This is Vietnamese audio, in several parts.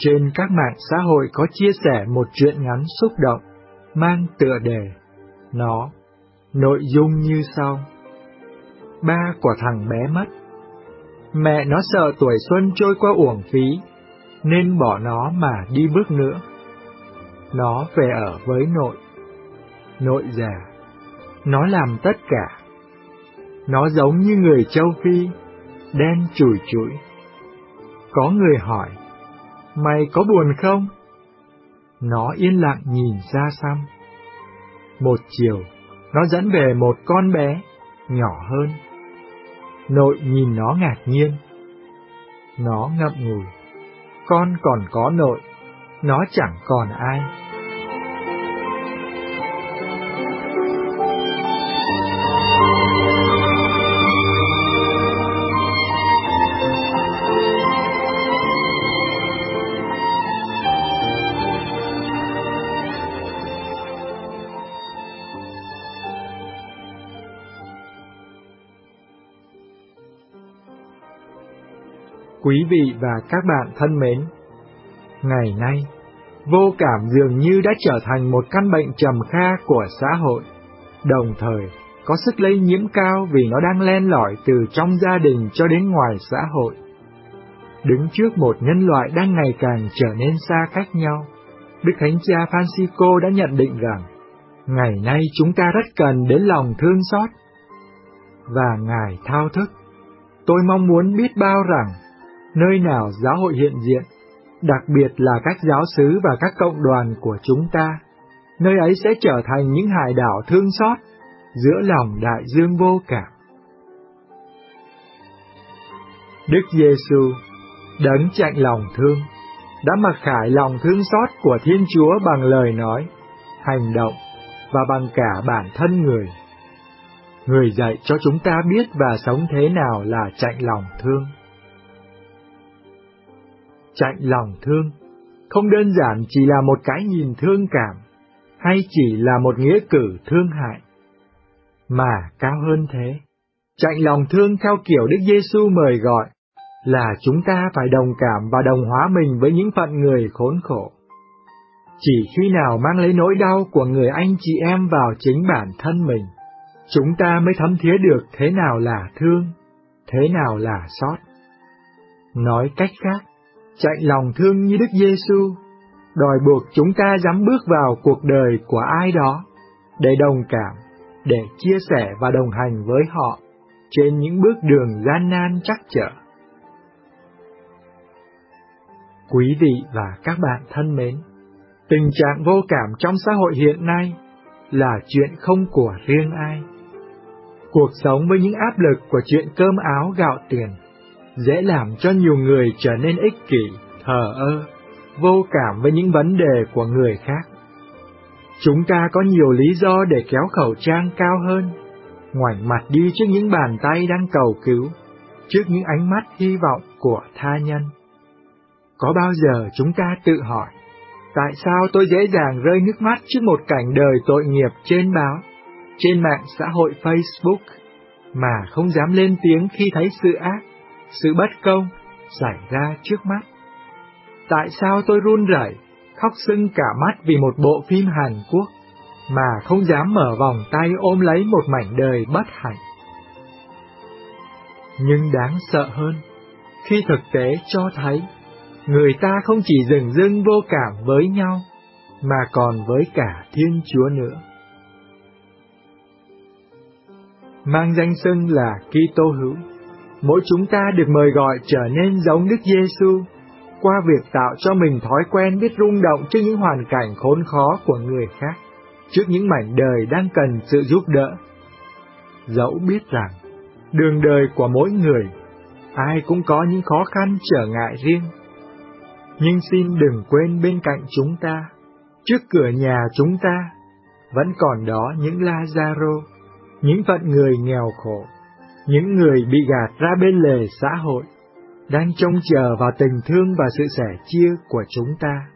Trên các mạng xã hội có chia sẻ một truyện ngắn xúc động, mang tựa đề nội dung như sau. Ba của thằng bé mất. Mẹ nó sợ tuổi xuân trôi qua uổng phí, nên bỏ nó mà đi bước nữa. Nó về ở với nội. Nội già, nó làm tất cả. Nó giống như người châu Phi, đen chùi chũi. Có người hỏi, mày có buồn không? Nó yên lặng nhìn ra xăm. Một chiều, nó dẫn về một con bé, nhỏ hơn. Nội nhìn nó ngạc nhiên. Nó ngậm ngùi. Con còn có nội, nó chẳng còn ai. Quý vị và các bạn thân mến, ngày nay, vô cảm dường như đã trở thành một căn bệnh trầm kha của xã hội, đồng thời có sức lây nhiễm cao vì nó đang len lỏi từ trong gia đình cho đến ngoài xã hội. Đứng trước một nhân loại đang ngày càng trở nên xa cách nhau, Đức Thánh Cha Francisco đã nhận định rằng, ngày nay chúng ta rất cần đến lòng thương xót. Và Ngài thao thức, tôi mong muốn biết bao rằng, nơi nào giáo hội hiện diện, đặc biệt là các giáo xứ và các cộng đoàn của chúng ta, nơi ấy sẽ trở thành những hải đảo thương xót giữa lòng đại dương vô cảm. Đức Giêsu, đấng chạnh lòng thương, đã mặc khải lòng thương xót của Thiên Chúa bằng lời nói, hành động và bằng cả bản thân Người. Người dạy cho chúng ta biết và sống thế nào là chạnh lòng thương. Chạnh lòng thương không đơn giản chỉ là một cái nhìn thương cảm, hay chỉ là một nghĩa cử thương hại, mà cao hơn thế. Chạnh lòng thương theo kiểu Đức Giêsu mời gọi là chúng ta phải đồng cảm và đồng hóa mình với những phận người khốn khổ. Chỉ khi nào mang lấy nỗi đau của người anh chị em vào chính bản thân mình, chúng ta mới thấm thía được thế nào là thương, thế nào là xót. Nói cách khác, chạnh lòng thương như Đức Giêsu đòi buộc chúng ta dám bước vào cuộc đời của ai đó để đồng cảm, để chia sẻ và đồng hành với họ trên những bước đường gian nan trắc trở. Quý vị và các bạn thân mến, tình trạng vô cảm trong xã hội hiện nay là chuyện không của riêng ai. Cuộc sống với những áp lực của chuyện cơm áo gạo tiền dễ làm cho nhiều người trở nên ích kỷ, thờ ơ, vô cảm với những vấn đề của người khác. Chúng ta có nhiều lý do để kéo khẩu trang cao hơn, ngoảnh mặt đi trước những bàn tay đang cầu cứu, trước những ánh mắt hy vọng của tha nhân. Có bao giờ chúng ta tự hỏi, tại sao tôi dễ dàng rơi nước mắt trước một cảnh đời tội nghiệp trên báo, trên mạng xã hội Facebook, mà không dám lên tiếng khi thấy sự ác, sự bất công xảy ra trước mắt? Tại sao tôi run rẩy, khóc sưng cả mắt vì một bộ phim Hàn Quốc, mà không dám mở vòng tay ôm lấy một mảnh đời bất hạnh? Nhưng đáng sợ hơn, khi thực tế cho thấy, người ta không chỉ dửng dưng vô cảm với nhau, mà còn với cả Thiên Chúa nữa. Mang danh xưng là Kitô hữu, mỗi chúng ta được mời gọi trở nên giống Đức Giêsu qua việc tạo cho mình thói quen biết rung động trước những hoàn cảnh khốn khó của người khác, trước những mảnh đời đang cần sự giúp đỡ. Dẫu biết rằng, đường đời của mỗi người, ai cũng có những khó khăn trở ngại riêng, nhưng xin đừng quên bên cạnh chúng ta, trước cửa nhà chúng ta, vẫn còn đó những Lazaro, những phận người nghèo khổ, những người bị gạt ra bên lề xã hội, đang trông chờ vào tình thương và sự sẻ chia của chúng ta.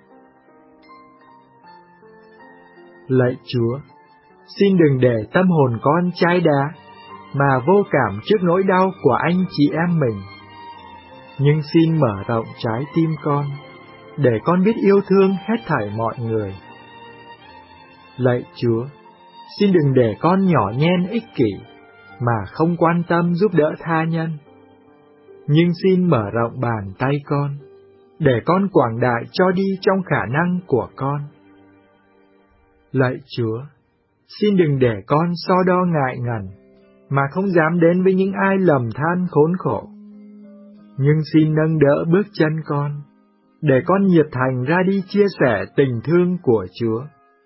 Lạy Chúa, xin đừng để tâm hồn con chai đá, mà vô cảm trước nỗi đau của anh chị em mình, nhưng xin mở rộng trái tim con, để con biết yêu thương hết thảy mọi người. Lạy Chúa, xin đừng để con nhỏ nhen ích kỷ mà không quan tâm giúp đỡ tha nhân, nhưng xin mở rộng bàn tay con để con quảng đại cho đi trong khả năng của con. Lạy Chúa, xin đừng để con so đo ngại ngần mà không dám đến với những ai lầm than khốn khổ, nhưng xin nâng đỡ bước chân con để con nhiệt thành ra đi chia sẻ tình thương của Chúa.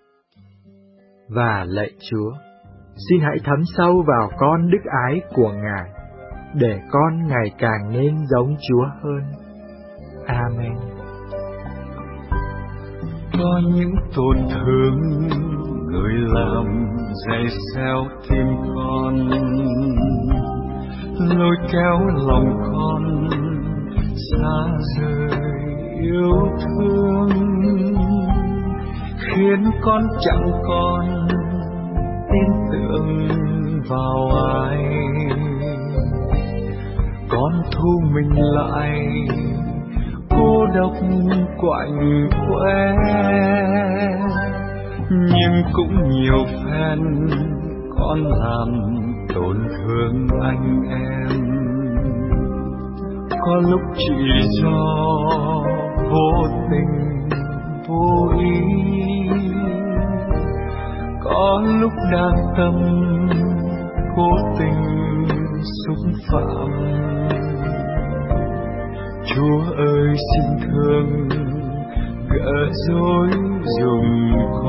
Và lạy Chúa, xin hãy thấm sâu vào con đức ái của Ngài, để con ngày càng nên giống Chúa hơn. Amen. Có những tổn thương người làm dày xéo tim con, lôi kéo lòng con xa rời yêu thương, khiến con chẳng còn tin tưởng vào ai. Con thu mình lại cô độc quạnh quẽ, nhưng cũng nhiều phen con làm tổn thương anh em. Có lúc chỉ do vô tình vô ý, có lúc đa tâm cố tình xúc phạm. Chúa ơi xin thương gỡ rối dùm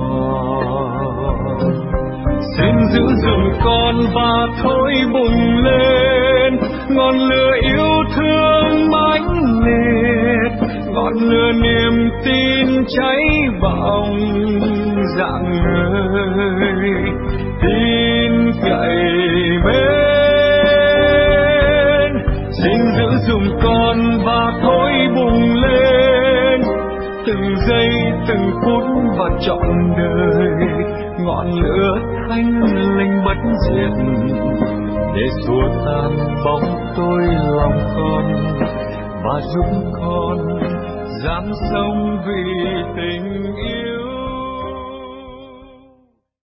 con, xin giữ dùm con và thôi bùng lên ngọn lửa yêu thương mãnh liệt, ngọn lửa niềm tin cháy bỏng rạng ngời, tin cậy bên. Xin giữ dùm con và thôi bùng lên từng giây từng phút và trọn đời, ngọn lửa thanh linh bất diệt để xua tan bóng tối lòng con và giúp con dám sống vì tình yêu.